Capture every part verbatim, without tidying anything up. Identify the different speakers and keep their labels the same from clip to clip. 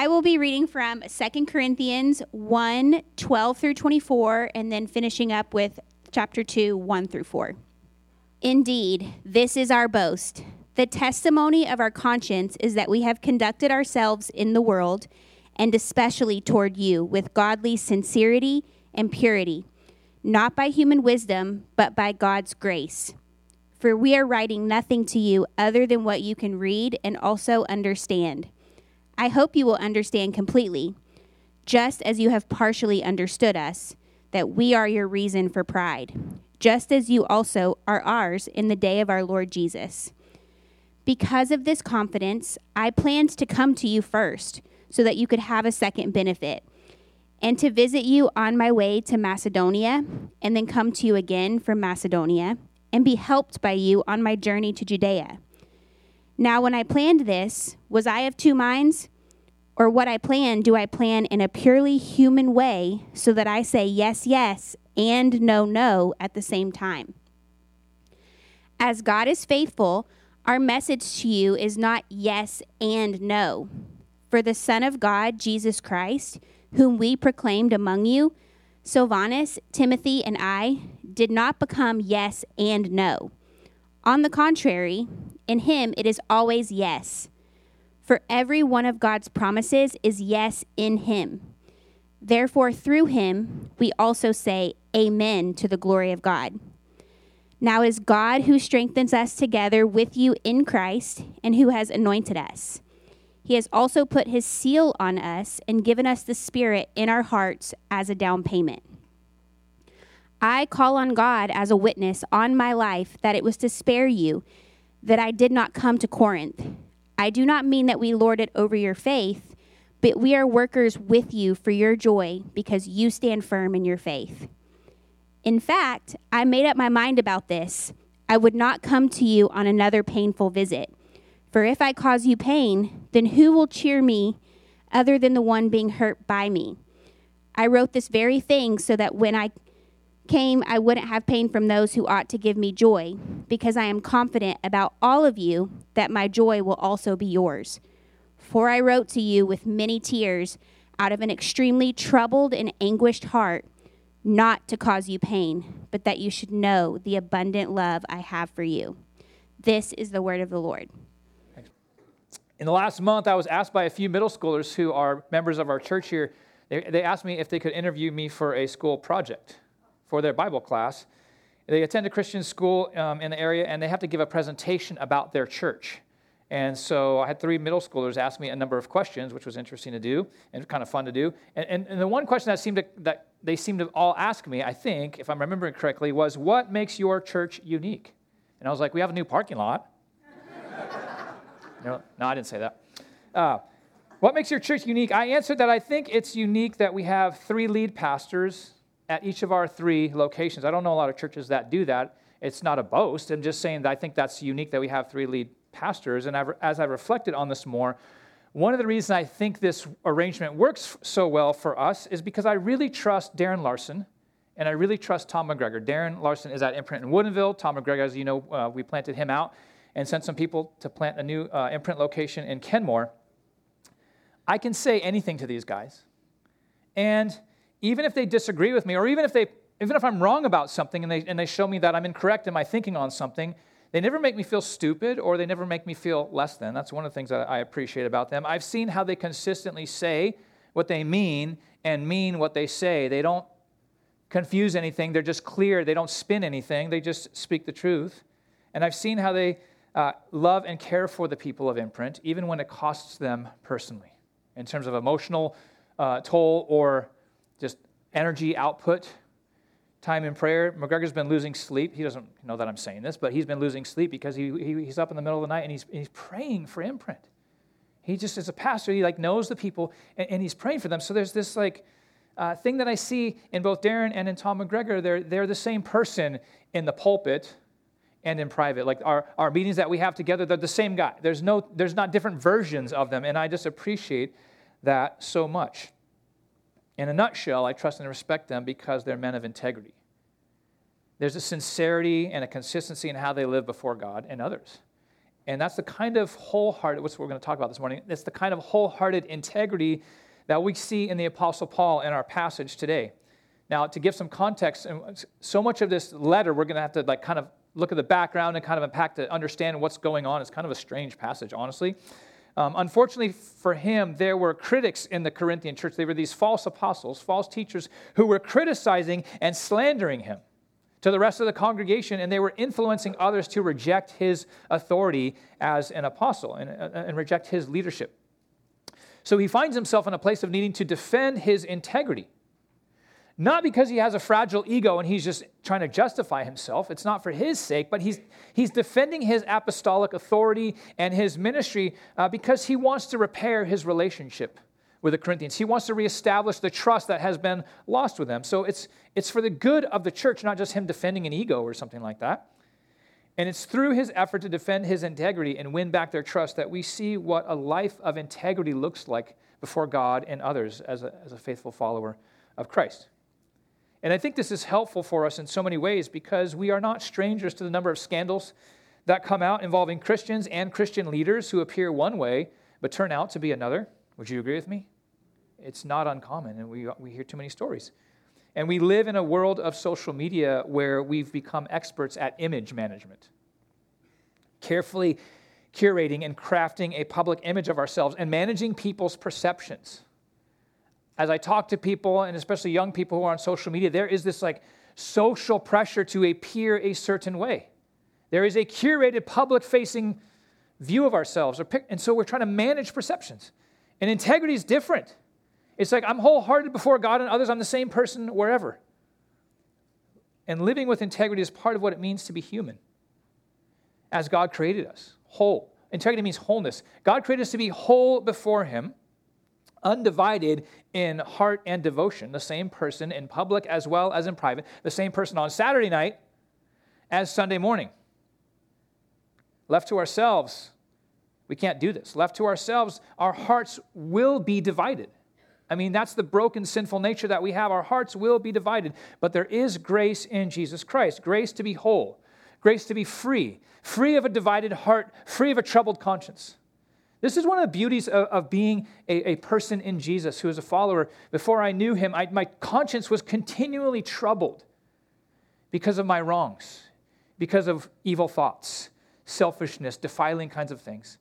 Speaker 1: I will be reading from Second Corinthians one, twelve through twenty-four, and then finishing up with chapter two, one through four. Indeed, this is our boast. The testimony of our conscience is that we have conducted ourselves in the world, and especially toward you, with godly sincerity and purity, not by human wisdom, but by God's grace. For we are writing nothing to you other than what you can read and also understand. I hope you will understand completely, just as you have partially understood us, that we are your reason for pride, just as you also are ours in the day of our Lord Jesus. Because of this confidence, I planned to come to you first, so that you could have a second benefit, and to visit you on my way to Macedonia, and then come to you again from Macedonia, and be helped by you on my journey to Judea. Now, when I planned this, was I of two minds? Or what I plan, do I plan in a purely human way so that I say yes, yes, and no, no at the same time? As God is faithful, our message to you is not yes and no. For the Son of God, Jesus Christ, whom we proclaimed among you, Silvanus, Timothy, and I, did not become yes and no. On the contrary, in him it is always yes. For every one of God's promises is yes in him. Therefore, through him, we also say amen to the glory of God. Now it is God who strengthens us together with you in Christ and who has anointed us. He has also put his seal on us and given us the Spirit in our hearts as a down payment. I call on God as a witness on my life that it was to spare you that I did not come to Corinth. I do not mean that we lord it over your faith, but we are workers with you for your joy because you stand firm in your faith. In fact, I made up my mind about this. I would not come to you on another painful visit. For if I cause you pain, then who will cheer me other than the one being hurt by me? I wrote this very thing so that when I came, I wouldn't have pain from those who ought to give me joy, because I am confident about all of you that my joy will also be yours. For I wrote to you with many tears out of an extremely troubled and anguished heart, not to cause you pain, but that you should know the abundant love I have for you. This is the word of the Lord.
Speaker 2: In the last month, I was asked by a few middle schoolers who are members of our church here, they, they asked me if they could interview me for a school project for their Bible class. They attend a Christian school um, in the area, and they have to give a presentation about their church. And so I had three middle schoolers ask me a number of questions, which was interesting to do and kind of fun to do. And, and, and the one question that seemed to, that they seemed to all ask me, I think, if I'm remembering correctly, was, what makes your church unique? And I was like, we have a new parking lot. no, no, I didn't say that. Uh, what makes your church unique? I answered that I think it's unique that we have three lead pastors at each of our three locations. I don't know a lot of churches that do that. It's not a boast. I'm just saying that I think that's unique that we have three lead pastors. And I've, as I reflected on this more, one of the reasons I think this arrangement works so well for us is because I really trust Darren Larson and I really trust Tom McGregor. Darren Larson is at Imprint in Woodinville. Tom McGregor, as you know, uh, we planted him out and sent some people to plant a new uh, Imprint location in Kenmore. I can say anything to these guys. And even if they disagree with me, or even if they, even if I'm wrong about something and they and they show me that I'm incorrect in my thinking on something, they never make me feel stupid or they never make me feel less than. That's one of the things that I appreciate about them. I've seen how they consistently say what they mean and mean what they say. They don't confuse anything. They're just clear. They don't spin anything. They just speak the truth. And I've seen how they uh, love and care for the people of Imprint, even when it costs them personally, in terms of emotional uh, toll or just energy output, time in prayer. McGregor's been losing sleep. He doesn't know that I'm saying this, but he's been losing sleep because he, he he's up in the middle of the night and he's he's praying for Imprint. He just, as a pastor, he like knows the people and, and he's praying for them. So there's this like uh, thing that I see in both Darren and in Tom McGregor. They're they're the same person in the pulpit and in private. Like our, our meetings that we have together, they're the same guy. There's no there's not different versions of them, and I just appreciate that so much. In a nutshell, I trust and respect them because they're men of integrity. There's a sincerity and a consistency in how they live before God and others. And that's the kind of wholehearted, what's what we're going to talk about this morning, that's the kind of wholehearted integrity that we see in the Apostle Paul in our passage today. Now, to give some context, and so much of this letter, we're going to have to like kind of look at the background and kind of unpack to understand what's going on. It's kind of a strange passage, honestly. Um, unfortunately for him, there were critics in the Corinthian church. They were these false apostles, false teachers who were criticizing and slandering him to the rest of the congregation, and they were influencing others to reject his authority as an apostle and, and reject his leadership. So he finds himself in a place of needing to defend his integrity. Not because he has a fragile ego and he's just trying to justify himself. It's not for his sake, but he's he's defending his apostolic authority and his ministry uh, because he wants to repair his relationship with the Corinthians. He wants to reestablish the trust that has been lost with them. So it's it's for the good of the church, not just him defending an ego or something like that. And it's through his effort to defend his integrity and win back their trust that we see what a life of integrity looks like before God and others as a, as a faithful follower of Christ. And I think this is helpful for us in so many ways because we are not strangers to the number of scandals that come out involving Christians and Christian leaders who appear one way but turn out to be another. Would you agree with me? It's not uncommon, and we, we hear too many stories. And we live in a world of social media where we've become experts at image management, carefully curating and crafting a public image of ourselves and managing people's perceptions. As I talk to people, and especially young people who are on social media, there is this like social pressure to appear a certain way. There is a curated public-facing view of ourselves. And so we're trying to manage perceptions. And integrity is different. It's like I'm wholehearted before God and others. I'm the same person wherever. And living with integrity is part of what it means to be human, as God created us, whole. Integrity means wholeness. God created us to be whole before him, undivided in heart and devotion, the same person in public as well as in private, the same person on Saturday night as Sunday morning. Left to ourselves, we can't do this. Left to ourselves, our hearts will be divided. I mean, that's the broken, sinful nature that we have. Our hearts will be divided, but there is grace in Jesus Christ, grace to be whole, grace to be free, free of a divided heart, free of a troubled conscience. This is one of the beauties of, of being a, a person in Jesus who is a follower. Before I knew him, I, my conscience was continually troubled because of my wrongs, because of evil thoughts, selfishness, defiling kinds of things.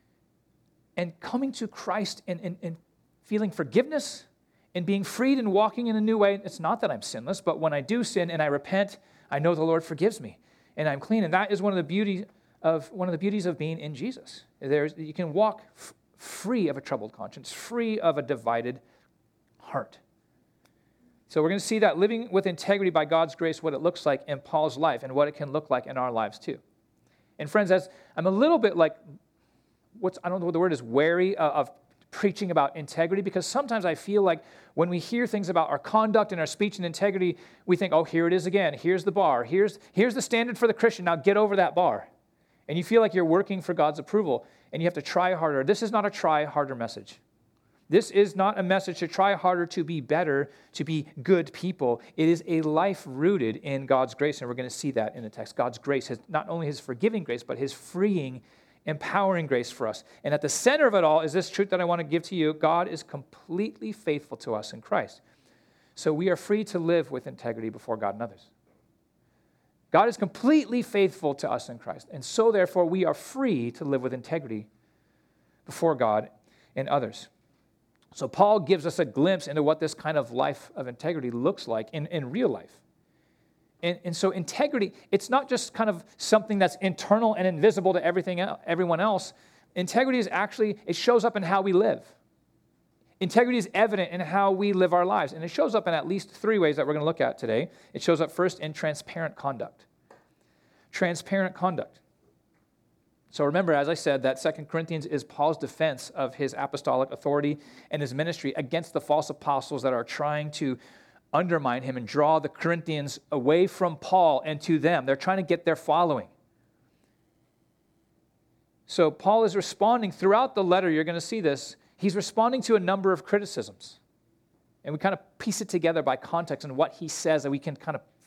Speaker 2: And coming to Christ and, and, and feeling forgiveness and being freed and walking in a new way, it's not that I'm sinless, but when I do sin and I repent, I know the Lord forgives me and I'm clean. And that is one of the beauties of one of the beauties of being in Jesus. There's, you can walk f- free of a troubled conscience, free of a divided heart. So we're going to see that living with integrity by God's grace, what it looks like in Paul's life and what it can look like in our lives too. And friends, as I'm a little bit like, what's I don't know what the word is, wary of, of preaching about integrity, because sometimes I feel like when we hear things about our conduct and our speech and integrity, we think, oh, here it is again. Here's the bar. Here's, here's the standard for the Christian. Now get over that bar. And you feel like you're working for God's approval, and you have to try harder. This is not a try harder message. This is not a message to try harder to be better, to be good people. It is a life rooted in God's grace, and we're going to see that in the text. God's grace, his, not only his forgiving grace, but his freeing, empowering grace for us. And at the center of it all is this truth that I want to give to you. God is completely faithful to us in Christ. So we are free to live with integrity before God and others. God is completely faithful to us in Christ. And so, therefore, we are free to live with integrity before God and others. So Paul gives us a glimpse into what this kind of life of integrity looks like in, in real life. And, and so integrity, it's not just kind of something that's internal and invisible to everything else, everyone else. Integrity is actually, it shows up in how we live. Integrity is evident in how we live our lives, and it shows up in at least three ways that we're going to look at today. It shows up first in transparent conduct. Transparent conduct. So remember, as I said, that Second Corinthians is Paul's defense of his apostolic authority and his ministry against the false apostles that are trying to undermine him and draw the Corinthians away from Paul and to them. They're trying to get their following. So Paul is responding throughout the letter, you're going to see this, he's responding to a number of criticisms. And we kind of piece it together by context and what he says, and we can kind of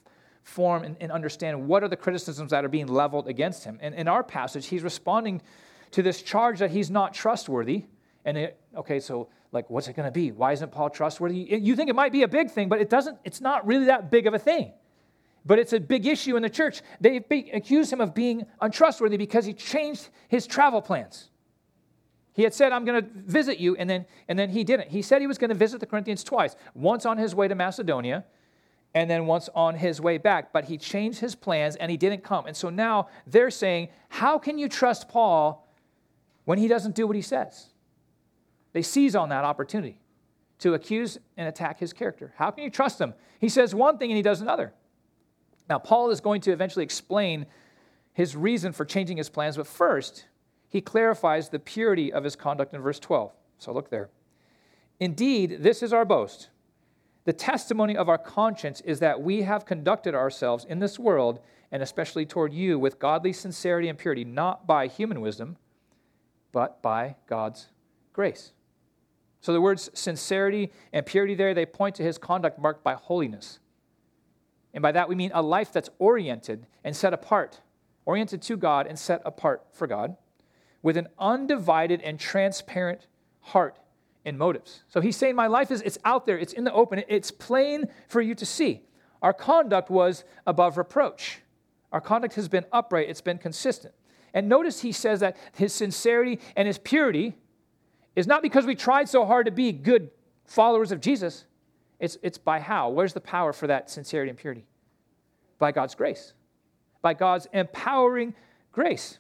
Speaker 2: form and, and understand what are the criticisms that are being leveled against him. And in our passage, he's responding to this charge that he's not trustworthy. And it, okay, so like, what's it going to be? Why isn't Paul trustworthy? You think it might be a big thing, but it doesn't. It's not really that big of a thing. But it's a big issue in the church. They accused him of being untrustworthy because he changed his travel plans. He had said, I'm going to visit you, and then, and then he didn't. He said he was going to visit the Corinthians twice, once on his way to Macedonia, and then once on his way back. But he changed his plans, and he didn't come. And so now they're saying, how can you trust Paul when he doesn't do what he says? They seize on that opportunity to accuse and attack his character. How can you trust him? He says one thing and he does another. Now, Paul is going to eventually explain his reason for changing his plans, but first, he clarifies the purity of his conduct in verse twelve. So look there. Indeed, this is our boast. The testimony of our conscience is that we have conducted ourselves in this world, and especially toward you, with godly sincerity and purity, not by human wisdom, but by God's grace. So the words sincerity and purity there, they point to his conduct marked by holiness. And by that we mean a life that's oriented and set apart, oriented to God and set apart for God, with an undivided and transparent heart and motives. So he's saying my life is, it's out there, it's in the open, it's plain for you to see. Our conduct was above reproach. Our conduct has been upright, it's been consistent. And notice he says that his sincerity and his purity is not because we tried so hard to be good followers of Jesus. It's, it's by how? Where's the power for that sincerity and purity? By God's grace. By God's empowering grace.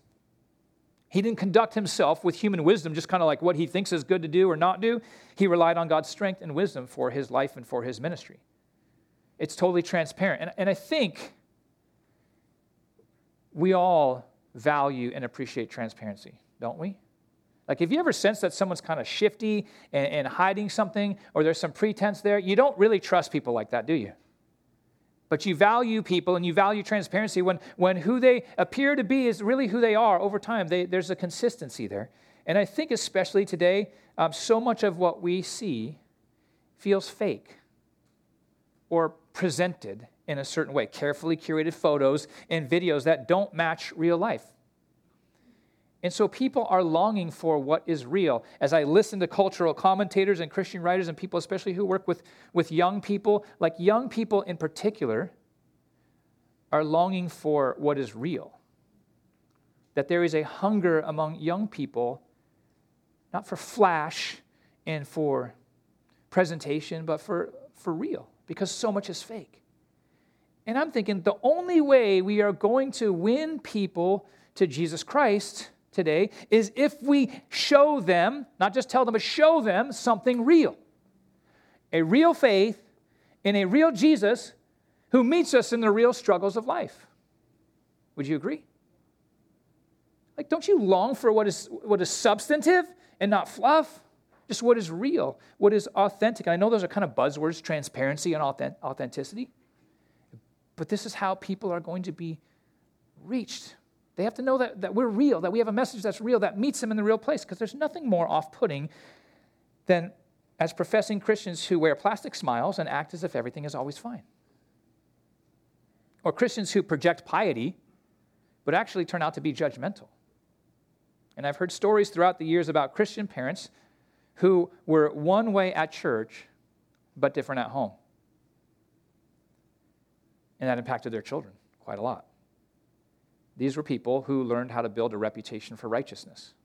Speaker 2: He didn't conduct himself with human wisdom, just kind of like what he thinks is good to do or not do. He relied on God's strength and wisdom for his life and for his ministry. It's totally transparent. And, and I think we all value and appreciate transparency, don't we? Like, if you ever sense that someone's kind of shifty and, and hiding something, or there's some pretense there, you don't really trust people like that, do you? But you value people and you value transparency when, when who they appear to be is really who they are over time. They, there's a consistency there. And I think especially today, um, so much of what we see feels fake or presented in a certain way. Carefully curated photos and videos that don't match real life. And so people are longing for what is real. As I listen to cultural commentators and Christian writers and people especially who work with, with young people, like young people in particular, are longing for what is real. That there is a hunger among young people, not for flash and for presentation, but for, for real, because so much is fake. And I'm thinking the only way we are going to win people to Jesus Christ today is if we show them, not just tell them, but show them something real. A real faith in a real Jesus who meets us in the real struggles of life. Would you agree? Like, don't you long for what is what is substantive and not fluff? Just what is real, what is authentic. And I know those are kind of buzzwords, transparency and authenticity. But this is how people are going to be reached. They have to know that, that we're real, that we have a message that's real, that meets them in the real place, because there's nothing more off-putting than as professing Christians who wear plastic smiles and act as if everything is always fine. Or Christians who project piety, but actually turn out to be judgmental. And I've heard stories throughout the years about Christian parents who were one way at church, but different at home. And that impacted their children quite a lot. These were people who learned how to build a reputation for righteousness.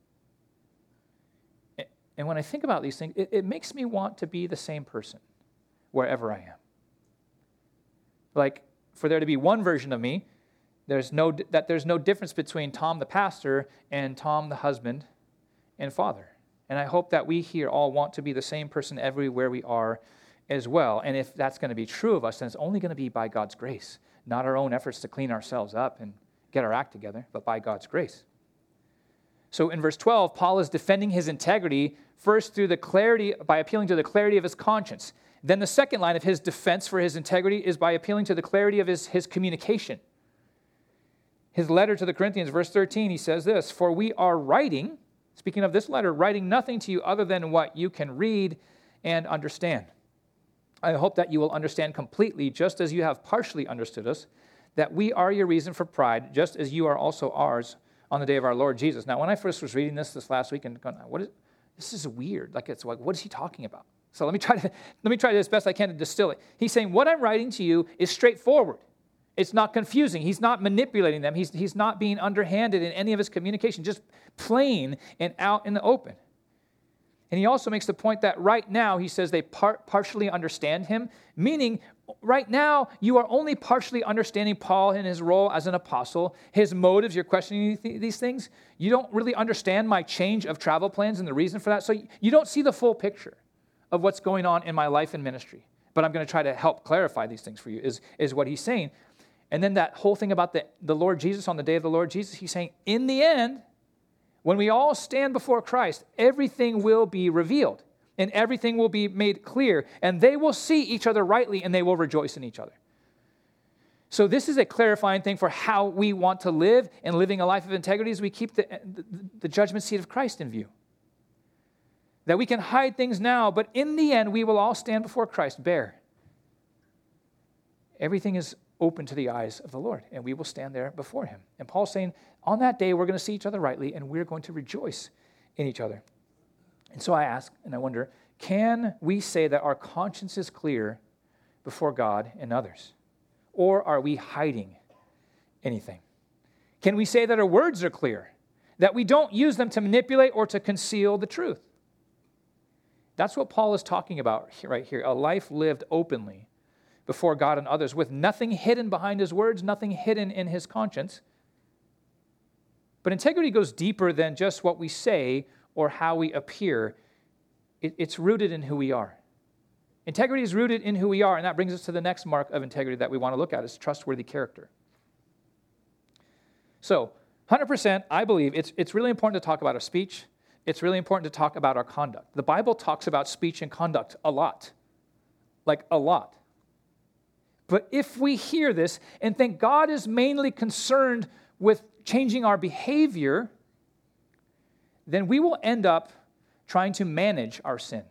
Speaker 2: And when I think about these things, it, it makes me want to be the same person wherever I am. Like, for there to be one version of me, there's no that there's no difference between Tom the pastor and Tom the husband and father. And I hope that we here all want to be the same person everywhere we are as well. And if that's going to be true of us, then it's only going to be by God's grace, not our own efforts to clean ourselves up and get our act together, but by God's grace. So in verse twelve, Paul is defending his integrity first through the clarity, by appealing to the clarity of his conscience. Then the second line of his defense for his integrity is by appealing to the clarity of his, his communication. His letter to the Corinthians, verse thirteen, he says this, "For we are writing," speaking of this letter, "writing nothing to you other than what you can read and understand." I hope that you will understand completely, just as you have partially understood us, that we are your reason for pride, just as you are also ours on the day of our Lord Jesus. Now, when I first was reading this this last week and going, what is, this is weird. Like, it's like, what is he talking about? So let me try to let me try to as best I can to distill it. He's saying, what I'm writing to you is straightforward. It's not confusing. He's not manipulating them. He's, he's not being underhanded in any of his communication, just plain and out in the open. And he also makes the point that right now, he says they par- partially understand him, meaning right now you are only partially understanding Paul in his role as an apostle, his motives. You're questioning these things. You don't really understand my change of travel plans and the reason for that. So you don't see the full picture of what's going on in my life and ministry. But I'm going to try to help clarify these things for you, is, is what he's saying. And then that whole thing about the, the Lord Jesus on the day of the Lord Jesus, he's saying, in the end, when we all stand before Christ, everything will be revealed and everything will be made clear, and they will see each other rightly and they will rejoice in each other. So this is a clarifying thing for how we want to live, and living a life of integrity as we keep the, the, the judgment seat of Christ in view. That we can hide things now, but in the end, we will all stand before Christ bare. Everything is open to the eyes of the Lord, and we will stand there before him. And Paul's saying, on that day, we're going to see each other rightly, and we're going to rejoice in each other. And so I ask, and I wonder, can we say that our conscience is clear before God and others? Or are we hiding anything? Can we say that our words are clear, that we don't use them to manipulate or to conceal the truth? That's what Paul is talking about right here, a life lived openly before God and others, with nothing hidden behind his words, nothing hidden in his conscience. But integrity goes deeper than just what we say or how we appear. It, it's rooted in who we are. Integrity is rooted in who we are, and that brings us to the next mark of integrity that we want to look at, is trustworthy character. So, one hundred percent, I believe it's, it's really important to talk about our speech. It's really important to talk about our conduct. The Bible talks about speech and conduct a lot, like a lot. But if we hear this and think God is mainly concerned with changing our behavior, then we will end up trying to manage our sin.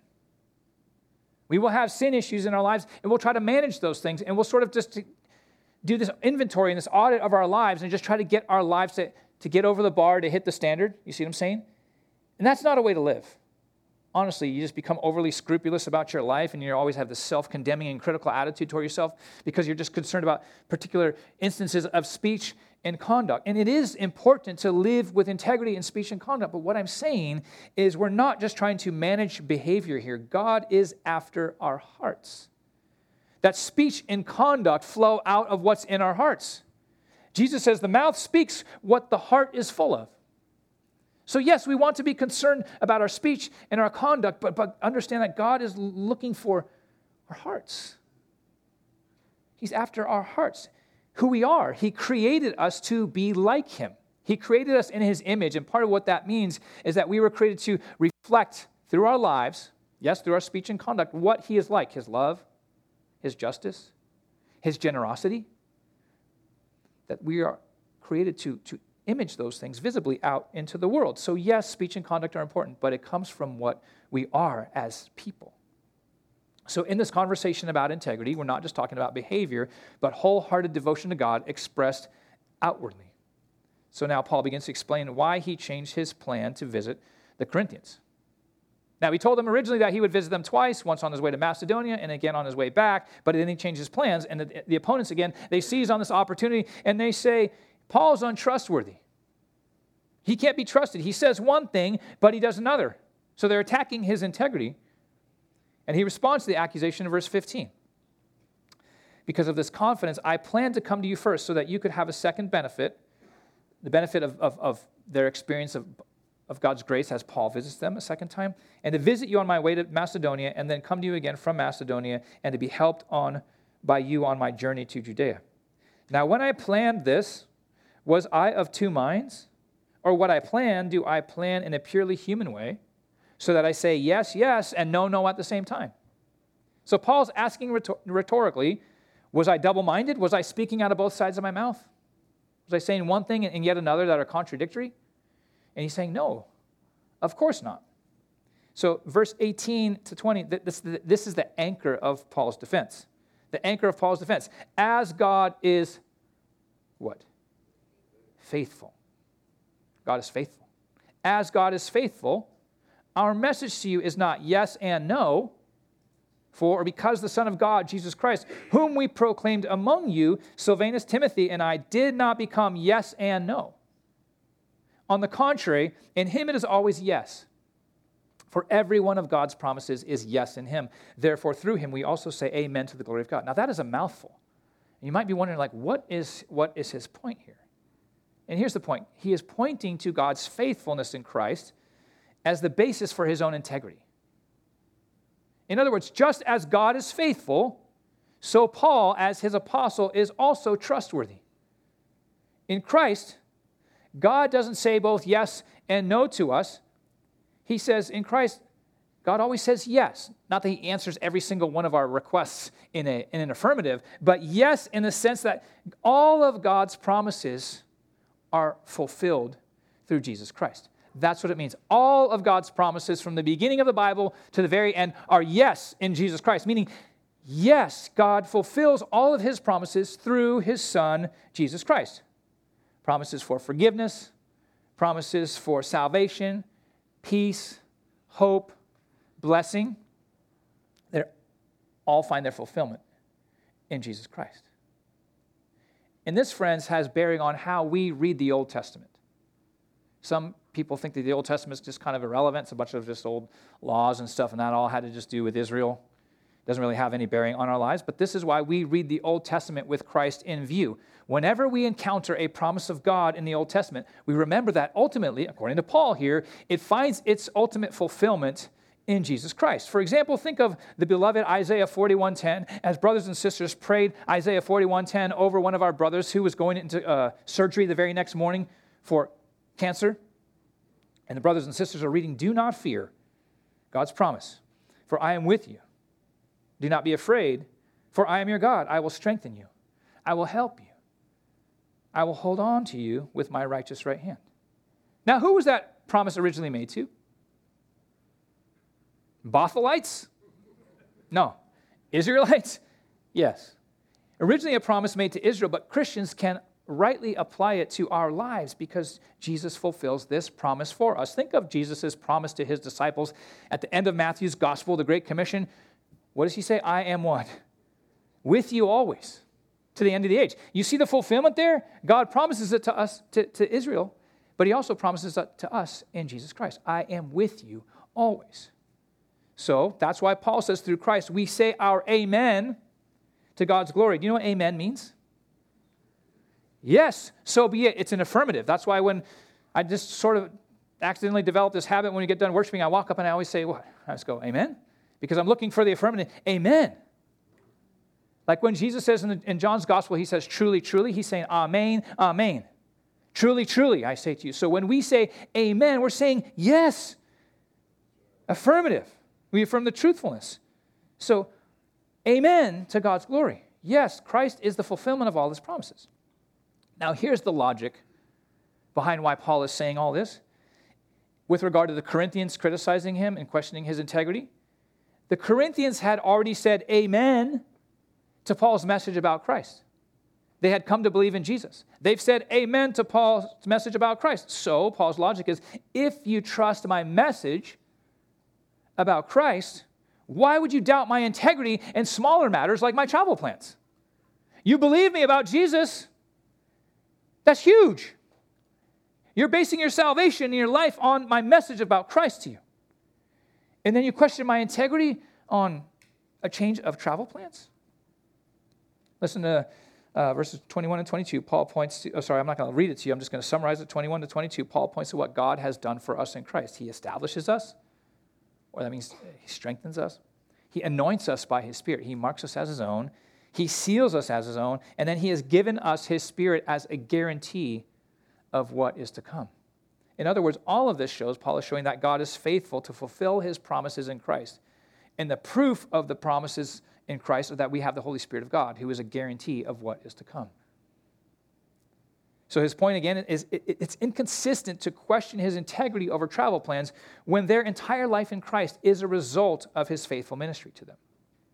Speaker 2: We will have sin issues in our lives, and we'll try to manage those things, and we'll sort of just do this inventory and this audit of our lives and just try to get our lives to, to get over the bar, to hit the standard. You see what I'm saying? And that's not a way to live. Honestly, you just become overly scrupulous about your life, and you always have this self-condemning and critical attitude toward yourself because you're just concerned about particular instances of speech and conduct. And it is important to live with integrity in speech and conduct, but what I'm saying is we're not just trying to manage behavior here. God is after our hearts. That speech and conduct flow out of what's in our hearts. Jesus says the mouth speaks what the heart is full of. So yes, we want to be concerned about our speech and our conduct, but, but understand that God is looking for our hearts. He's after our hearts, who we are. He created us to be like him. He created us in his image, and part of what that means is that we were created to reflect through our lives, yes, through our speech and conduct, what he is like, his love, his justice, his generosity, that we are created to, to image those things visibly out into the world. So yes, speech and conduct are important, but it comes from what we are as people. So in this conversation about integrity, we're not just talking about behavior, but wholehearted devotion to God expressed outwardly. So now Paul begins to explain why he changed his plan to visit the Corinthians. Now, he told them originally that he would visit them twice, once on his way to Macedonia and again on his way back, but then he changed his plans, and the, the opponents, again, they seize on this opportunity, and they say, Paul's untrustworthy. He can't be trusted. He says one thing, but he does another. So they're attacking his integrity. And he responds to the accusation in verse fifteen. Because of this confidence, I planned to come to you first so that you could have a second benefit, the benefit of, of, of their experience of, of God's grace as Paul visits them a second time, and to visit you on my way to Macedonia, and then come to you again from Macedonia, and to be helped on by you on my journey to Judea. Now, when I planned this, was I of two minds? Or what I plan, do I plan in a purely human way, so that I say yes, yes, and no, no at the same time? So Paul's asking rhetor- rhetorically, was I double-minded? Was I speaking out of both sides of my mouth? Was I saying one thing and yet another that are contradictory? And he's saying, no, of course not. So verse eighteen to twenty, this, this is the anchor of Paul's defense. The anchor of Paul's defense. As God is what? Faithful. God is faithful. As God is faithful, our message to you is not yes and no, for or because the Son of God, Jesus Christ, whom we proclaimed among you, Silvanus, Timothy, and I, did not become yes and no. On the contrary, in him it is always yes. For every one of God's promises is yes in him. Therefore, through him, we also say amen to the glory of God. Now, that is a mouthful. And you might be wondering, like, what is, what is his point here? And here's the point. He is pointing to God's faithfulness in Christ as the basis for his own integrity. In other words, just as God is faithful, so Paul, as his apostle, is also trustworthy. In Christ, God doesn't say both yes and no to us. He says in Christ, God always says yes. Not that he answers every single one of our requests in, a, in an affirmative, but yes in the sense that all of God's promises are fulfilled through Jesus Christ. That's what it means. All of God's promises from the beginning of the Bible to the very end are yes in Jesus Christ, meaning yes, God fulfills all of his promises through his Son, Jesus Christ. Promises for forgiveness, promises for salvation, peace, hope, blessing. They all find their fulfillment in Jesus Christ. And this, friends, has bearing on how we read the Old Testament. Some people think that the Old Testament is just kind of irrelevant. It's a bunch of just old laws and stuff, and that all had to just do with Israel. It doesn't really have any bearing on our lives, but this is why we read the Old Testament with Christ in view. Whenever we encounter a promise of God in the Old Testament, we remember that ultimately, according to Paul here, it finds its ultimate fulfillment in Jesus Christ. For example, think of the beloved Isaiah forty-one ten. As brothers and sisters prayed Isaiah forty-one ten over one of our brothers who was going into uh, surgery the very next morning for cancer. And the brothers and sisters are reading, "Do not fear," God's promise, "for I am with you. Do not be afraid, for I am your God. I will strengthen you. I will help you. I will hold on to you with my righteous right hand." Now, who was that promise originally made to? Bothelites? No. Israelites? Yes. Originally a promise made to Israel, but Christians can rightly apply it to our lives because Jesus fulfills this promise for us. Think of Jesus' promise to his disciples at the end of Matthew's gospel, the Great Commission. What does he say? I am what? With you always, to the end of the age. You see the fulfillment there? God promises it to us, to, to Israel, but he also promises it to us in Jesus Christ. I am with you always. So that's why Paul says through Christ, we say our amen to God's glory. Do you know what amen means? Yes, so be it. It's an affirmative. That's why when I just sort of accidentally developed this habit, when we get done worshiping, I walk up and I always say, what? I just go, amen? Because I'm looking for the affirmative. Amen. Like when Jesus says in, the, in John's gospel, he says, truly, truly, he's saying, amen, amen. Truly, truly, I say to you. So when we say amen, we're saying yes. Affirmative. We affirm the truthfulness. So, amen to God's glory. Yes, Christ is the fulfillment of all his promises. Now, here's the logic behind why Paul is saying all this. With regard to the Corinthians criticizing him and questioning his integrity, the Corinthians had already said amen to Paul's message about Christ. They had come to believe in Jesus. They've said amen to Paul's message about Christ. So, Paul's logic is, if you trust my message about Christ, why would you doubt my integrity in smaller matters like my travel plans? You believe me about Jesus. That's huge. You're basing your salvation in your life on my message about Christ to you. And then you question my integrity on a change of travel plans? Listen to uh, verses twenty-one and twenty-two. Paul points to, oh, sorry, I'm not going to read it to you. I'm just going to summarize it, twenty-one to twenty-two. Paul points to what God has done for us in Christ. He establishes us, or that means he strengthens us. He anoints us by his Spirit. He marks us as his own. He seals us as his own. And then he has given us his Spirit as a guarantee of what is to come. In other words, all of this shows, Paul is showing that God is faithful to fulfill his promises in Christ. And the proof of the promises in Christ is that we have the Holy Spirit of God, who is a guarantee of what is to come. So his point again is it's inconsistent to question his integrity over travel plans when their entire life in Christ is a result of his faithful ministry to them.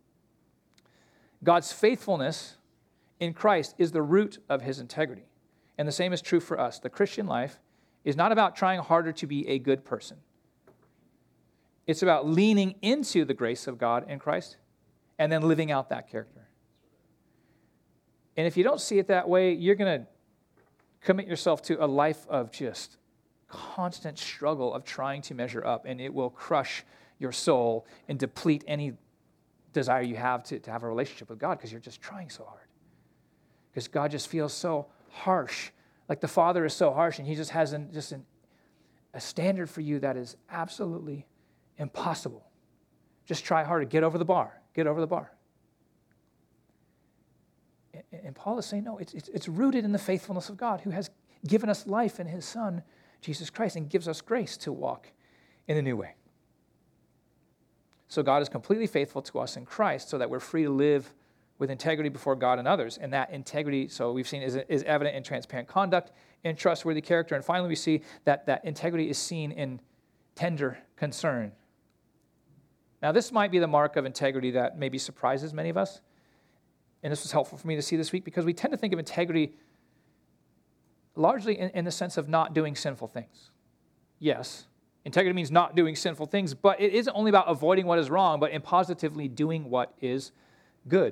Speaker 2: God's faithfulness in Christ is the root of his integrity. And the same is true for us. The Christian life is not about trying harder to be a good person. It's about leaning into the grace of God in Christ and then living out that character. And if you don't see it that way, you're going to commit yourself to a life of just constant struggle of trying to measure up, and it will crush your soul and deplete any desire you have to, to have a relationship with God because you're just trying so hard. Because God just feels so harsh, like the Father is so harsh, and he just has an, just an, a standard for you that is absolutely impossible. Just try harder. Get over the bar. Get over the bar. And Paul is saying, no, it's, it's, it's rooted in the faithfulness of God who has given us life in his Son, Jesus Christ, and gives us grace to walk in a new way. So God is completely faithful to us in Christ so that we're free to live with integrity before God and others. And that integrity, so we've seen, is, is evident in transparent conduct and trustworthy character. And finally, we see that that integrity is seen in tender concern. Now, this might be the mark of integrity that maybe surprises many of us. And this was helpful for me to see this week because we tend to think of integrity largely in, in the sense of not doing sinful things. Yes, integrity means not doing sinful things, but it isn't only about avoiding what is wrong, but in positively doing what is good.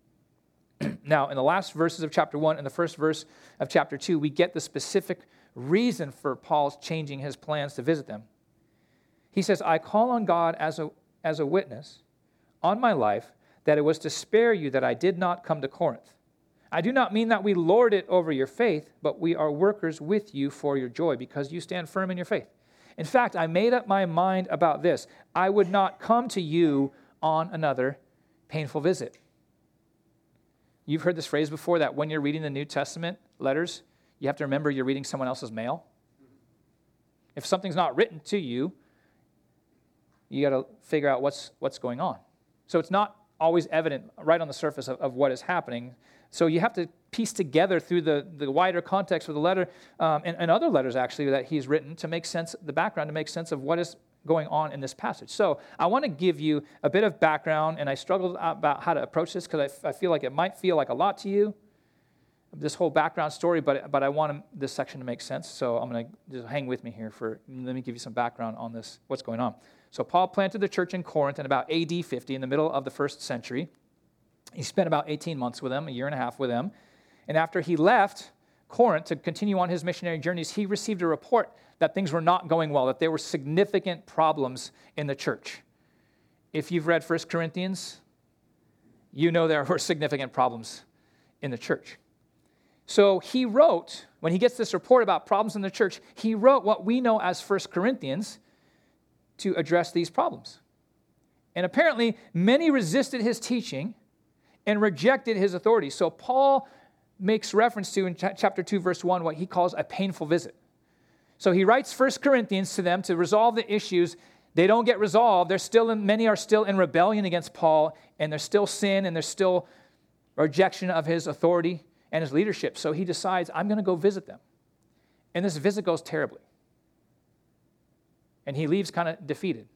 Speaker 2: Now, in the last verses of chapter one and the first verse of chapter two, we get the specific reason for Paul's changing his plans to visit them. He says, I call on God as a, as a witness on my life that it was to spare you that I did not come to Corinth. I do not mean that we lord it over your faith, but we are workers with you for your joy because you stand firm in your faith. In fact, I made up my mind about this. I would not come to you on another painful visit. You've heard this phrase before that when you're reading the New Testament letters, you have to remember you're reading someone else's mail. If something's not written to you, you got to figure out what's what's going on. So it's not always evident right on the surface of, of what is happening. So you have to piece together through the, the wider context of the letter um, and, and other letters actually that he's written to make sense, the background to make sense of what is going on in this passage. So I want to give you a bit of background, and I struggled about how to approach this because I, f- I feel like it might feel like a lot to you, this whole background story, but but I want this section to make sense. So I'm going to just hang with me here for, let me give you some background on this, what's going on. So Paul planted the church in Corinth in about A D fifty, in the middle of the first century. He spent about eighteen months with them, a year and a half with them. And after he left Corinth to continue on his missionary journeys, he received a report that things were not going well, that there were significant problems in the church. If you've read First Corinthians, you know there were significant problems in the church. So he wrote, when he gets this report about problems in the church, he wrote what we know as First Corinthians to address these problems. And apparently, many resisted his teaching and rejected his authority. So Paul makes reference to, in ch- chapter two, verse one, what he calls a painful visit. So he writes First Corinthians to them to resolve the issues. They don't get resolved. They're still in, many are still in rebellion against Paul, and there's still sin, and there's still rejection of his authority and his leadership. So he decides, I'm going to go visit them. And this visit goes terribly. And he leaves kind of defeated.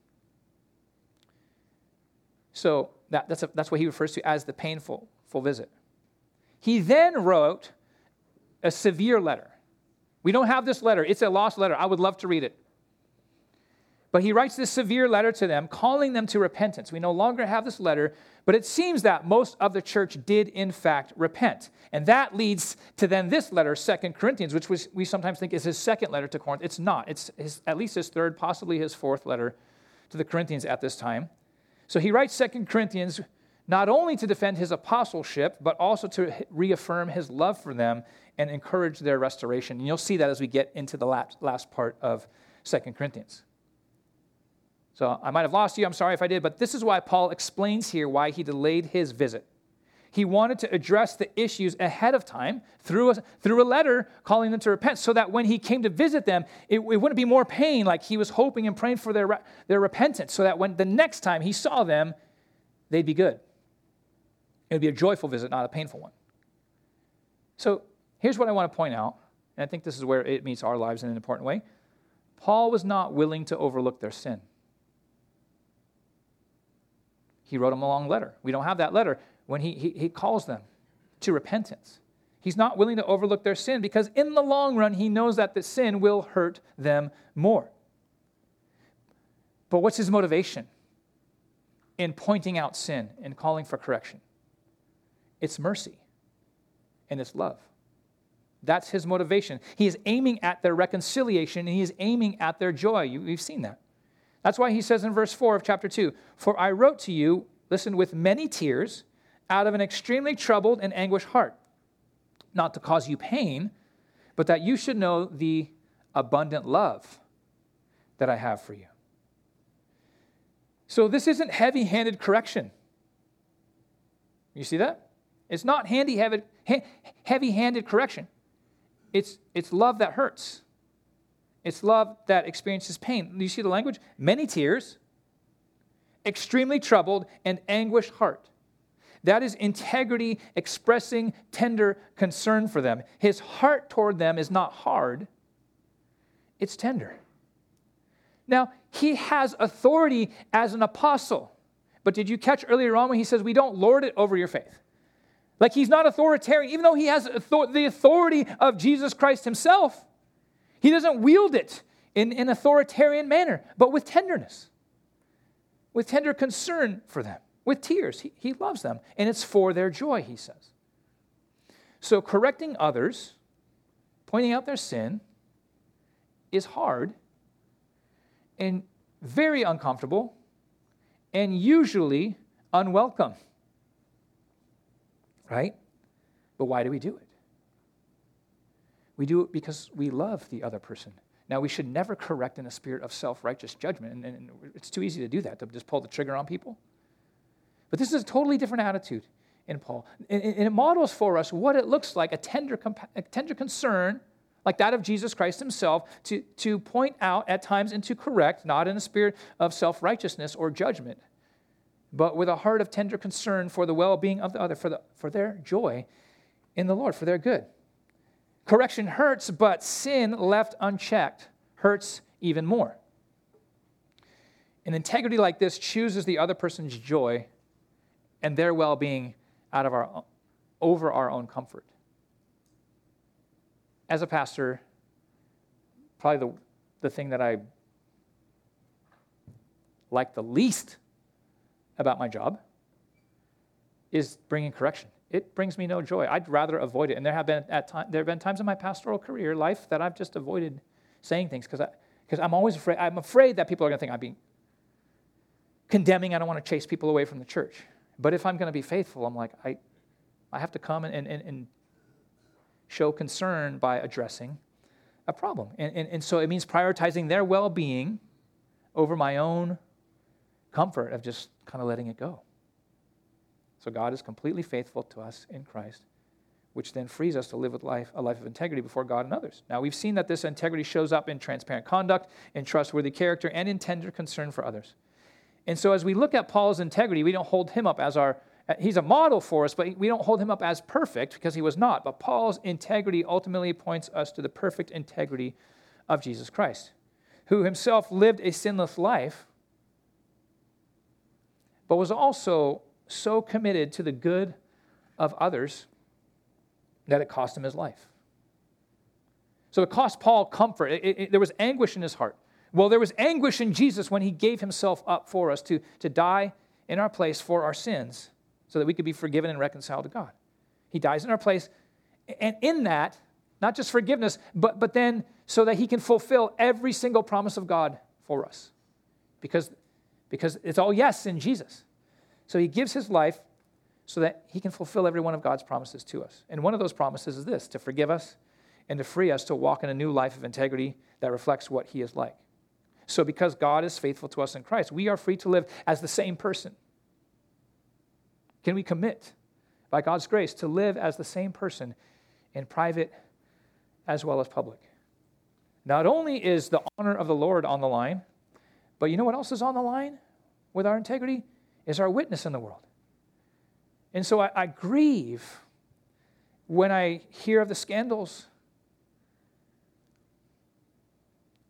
Speaker 2: So that, that's, a, that's what he refers to as the painful full visit. He then wrote a severe letter. We don't have this letter. It's a lost letter. I would love to read it. But he writes this severe letter to them, calling them to repentance. We no longer have this letter, but it seems that most of the church did, in fact, repent. And that leads to then this letter, Second Corinthians, which was, we sometimes think is his second letter to Corinth. It's not. It's his, at least his third, possibly his fourth letter to the Corinthians at this time. So he writes Second Corinthians not only to defend his apostleship, but also to reaffirm his love for them and encourage their restoration. And you'll see that as we get into the last, last part of Second Corinthians. So I might have lost you. I'm sorry if I did. But this is why Paul explains here why he delayed his visit. He wanted to address the issues ahead of time through a, through a letter calling them to repent so that when he came to visit them, it, it wouldn't be more pain, like he was hoping and praying for their, their repentance, so that when the next time he saw them, they'd be good. It would be a joyful visit, not a painful one. So here's what I want to point out, and I think this is where it meets our lives in an important way, Paul was not willing to overlook their sin. He wrote them a long letter. We don't have that letter when he, he, he calls them to repentance. He's not willing to overlook their sin because in the long run, he knows that the sin will hurt them more. But what's his motivation in pointing out sin and calling for correction? It's mercy and it's love. That's his motivation. He is aiming at their reconciliation and he is aiming at their joy. You, we've seen that. That's why he says in verse four of chapter two, "For I wrote to you, listen, with many tears, out of an extremely troubled and anguished heart, not to cause you pain, but that you should know the abundant love that I have for you." So this isn't heavy-handed correction. You see that? It's not handy-handed, heavy-handed correction. It's, it's love that hurts. It's love that experiences pain. Do you see the language? Many tears, extremely troubled, and anguished heart. That is integrity expressing tender concern for them. His heart toward them is not hard. It's tender. Now, he has authority as an apostle. But did you catch earlier on when he says we don't lord it over your faith? Like he's not authoritarian, even though he has author- the authority of Jesus Christ himself. He doesn't wield it in an authoritarian manner, but with tenderness, with tender concern for them, with tears. He, he loves them, and it's for their joy, he says. So correcting others, pointing out their sin, is hard and very uncomfortable and usually unwelcome. Right? But why do we do it? We do it because we love the other person. Now, we should never correct in a spirit of self-righteous judgment, and, and it's too easy to do that, to just pull the trigger on people. But this is a totally different attitude in Paul. And, and it models for us what it looks like, a tender, compa- a tender concern, like that of Jesus Christ himself, to, to point out at times and to correct, not in a spirit of self-righteousness or judgment, but with a heart of tender concern for the well-being of the other, for, the, for their joy in the Lord, for their good. Correction hurts, but sin left unchecked hurts even more. An integrity like this chooses the other person's joy and their well-being out of our, over our own comfort. As a pastor, probably the, the thing that I like the least about my job is bringing correction. It brings me no joy. I'd rather avoid it. And there have been at time, there have been times in my pastoral career life that I've just avoided saying things because I because I'm always afraid. I'm afraid that people are going to think I'm being condemning. I don't want to chase people away from the church. But if I'm going to be faithful, I'm like I, I have to come and and, and show concern by addressing a problem. And, and and so it means prioritizing their well-being over my own comfort of just kind of letting it go. So God is completely faithful to us in Christ, which then frees us to live with life, a life of integrity before God and others. Now, we've seen that this integrity shows up in transparent conduct, in trustworthy character, and in tender concern for others. And so as we look at Paul's integrity, we don't hold him up as our, he's a model for us, but we don't hold him up as perfect because he was not. But Paul's integrity ultimately points us to the perfect integrity of Jesus Christ, who himself lived a sinless life, but was also so committed to the good of others that it cost him his life. So it cost Paul comfort. It, it, it, there was anguish in his heart. Well, there was anguish in Jesus when he gave himself up for us to, to die in our place for our sins so that we could be forgiven and reconciled to God. He dies in our place. And in that, not just forgiveness, but, but then so that he can fulfill every single promise of God for us. Because, because it's all yes in Jesus. So he gives his life so that he can fulfill every one of God's promises to us. And one of those promises is this, to forgive us and to free us to walk in a new life of integrity that reflects what he is like. So because God is faithful to us in Christ, we are free to live as the same person. Can we commit, by God's grace, to live as the same person in private as well as public? Not only is the honor of the Lord on the line, but you know what else is on the line with our integrity? Is our witness in the world. And so I, I grieve when I hear of the scandals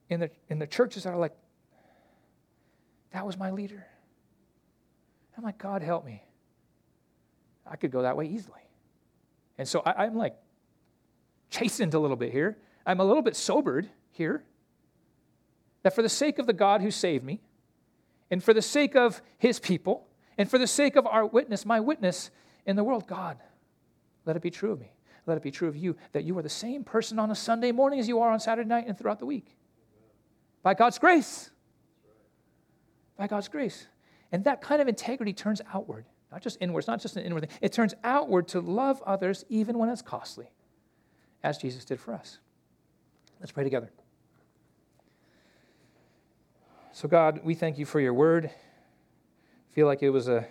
Speaker 2: in the, in the churches that are like, that was my leader. I'm like, God, help me. I could go that way easily. And so I, I'm like chastened a little bit here. I'm a little bit sobered here. That for the sake of the God who saved me, and for the sake of his people, and for the sake of our witness, my witness in the world, God, let it be true of me. Let it be true of you, that you are the same person on a Sunday morning as you are on Saturday night and throughout the week. By God's grace. By God's grace. And that kind of integrity turns outward, not just inward. It's not just an inward thing. It turns outward to love others even when it's costly, as Jesus did for us. Let's pray together. So God, we thank you for your word. I feel like it was a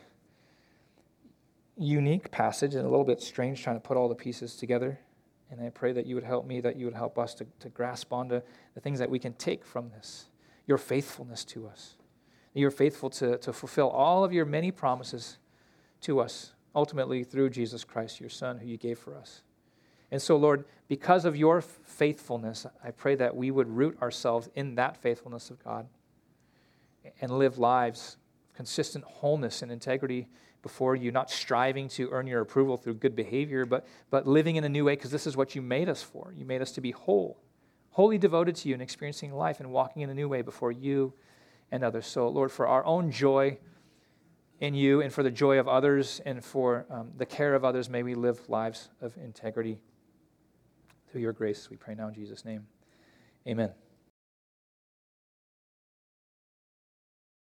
Speaker 2: unique passage and a little bit strange trying to put all the pieces together. And I pray that you would help me, that you would help us to, to grasp onto the things that we can take from this, your faithfulness to us. You're faithful to, to fulfill all of your many promises to us, ultimately through Jesus Christ, your Son, who you gave for us. And so, Lord, because of your faithfulness, I pray that we would root ourselves in that faithfulness of God and live lives of consistent wholeness and integrity before you, not striving to earn your approval through good behavior, but, but living in a new way, because this is what you made us for. You made us to be whole, wholly devoted to you and experiencing life and walking in a new way before you and others. So, Lord, for our own joy in you and for the joy of others and for um, the care of others, may we live lives of integrity through your grace. We pray now in Jesus' name. Amen.